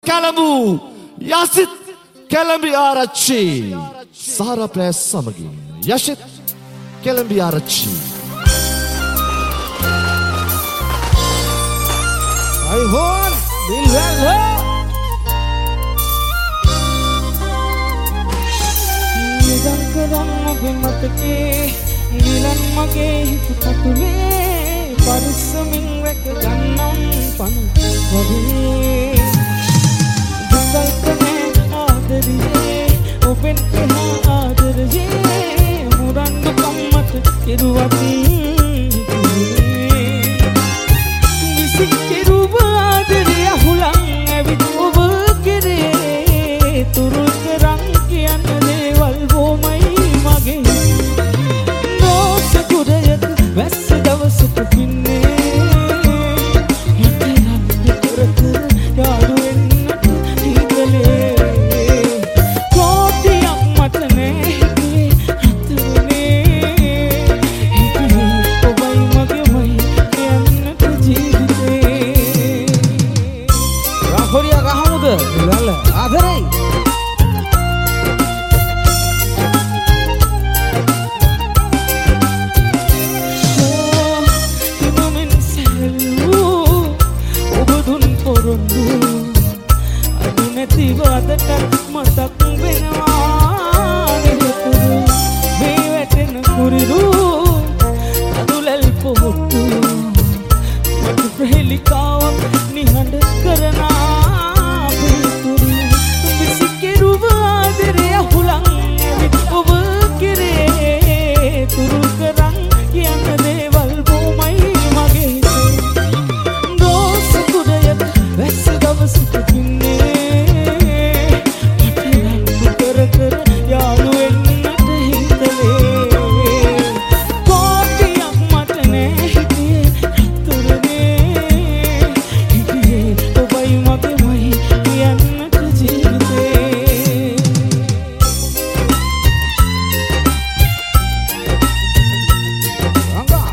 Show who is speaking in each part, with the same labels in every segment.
Speaker 1: Kalamu Yasit Kelambi Arachi Sara Press Samagi Yashit Kelambi Arachi
Speaker 2: I want Dilwala Nidan karang mage matke Nilan mage hitu patule Parisaming rek gannam pan wage Saltane aadariye open keha aadariye murandu kammat kiruwati විසිකිරුව ආදරය හුලං ඇවිත් ඔබ කෙරේ තුරු කරන් කියන්න දේවල් බොමයි මගේ රෝස කුඩයක වැස්ස දවසක පින්නේ හිතනම් කර කර යාළු වෙන්නට හිතලේ කෝටියක් මට නෑ හිතේ හතරනේ හිතේ ඔබයි මගේමයි කියන්නට ජීවිතේ රාහොරියා ගහමුද ලල ආදරේ තිබුමින් සැලූ ඔබ දුන් පොරොන්දු අදු නැතිව අදටත් මතක් වෙනවා නිරතුරු මේ වැටෙන කුරිරු අදුලල් පොහොට්ටු මට ප්‍රහෙලිකාවක් නිහඬ කරනා පිළිතුරු විසිකිරුව ආදරය හුලං ඇවිත් ඔබ කෙරේ තුරු කරන් කියන්න දේවල් බොමයි මගේ හිතේ රෝස කුඩයක වැස්ස දවසක පින්නේ මට කර කර යාළු වෙන්නට හිතලේ කෝටියක් මට නෑ හිතේ හතරනේ හිතේ ඔබයි මගේමයි කියන්නට ජීවිතේ රංගා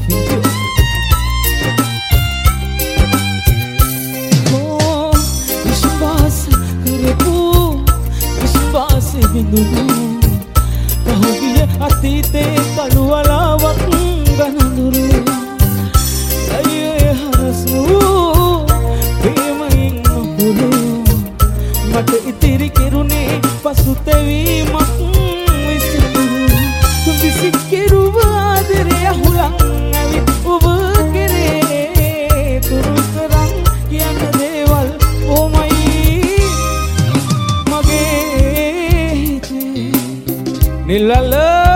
Speaker 2: විශ්වාස කරපු විශ්වාස බිඳුනු පහුගිය අතීතේ කළුවලාවක් ගනඳුරු අයියේ හරසු ප්‍රේමයෙන් නොපුරු මට ඉතිරි කෙරුණේ පසුතැවීමක් විසිතුරු විසිකිරුව ආදරය හුලං ඇවිත් ඔබ කෙරේ තුරු කරන් කියන්න දේවල් ඕමයි මගේ හිතේ නිල්වල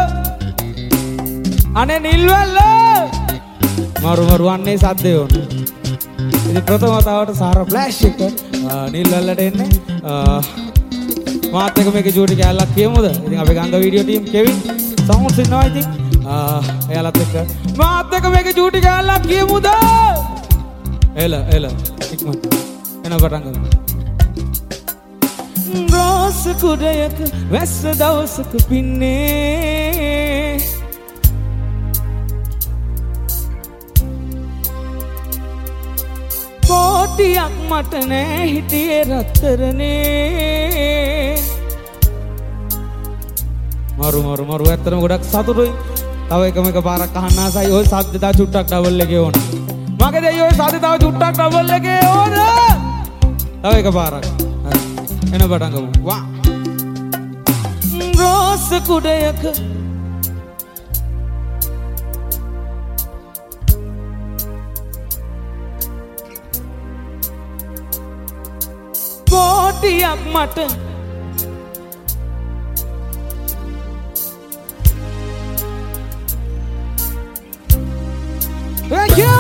Speaker 2: අනේ නිල්වල මරු වන්නේ සද්දේ ඕන ඉතින් ප්‍රථම වතාවට සාර ෆ්ලෑෂ් එක නිල්වලට එන්නේ මාත් එක්ක මේකේ ජූටි කැලලක් කියමුද ඉතින් අපේ ගංගා වීඩියෝ ටීම් කෙවින් සවුන්ඩ්ස් ඉන්නවා ඉතින් එයාලත් එක්ක මාත් එක්ක මේකේ ජූටි කැලලක් කියමුද එල ඉක්මනට එන පටන් ගමු රෝස කුඩයක වැස්ස දවසක පින්නේ කෝටියක් මට නෑ හිටියේ රත්තරනේ මරු ඇත්තටම ගොඩක් සතුටුයි තව එක පාරක් අහන්න ආසයි ඔය සද්ද තව චුට්ටක් ඩබල් එකේ ඕන මගේ දෙයි ඔය සද්ද තව චුට්ටක් ඩබල් එකේ ඕන තව එක පාරක් එන පටන් ගමු වා රෝස කුඩයක කෝටියක් මට Thank you!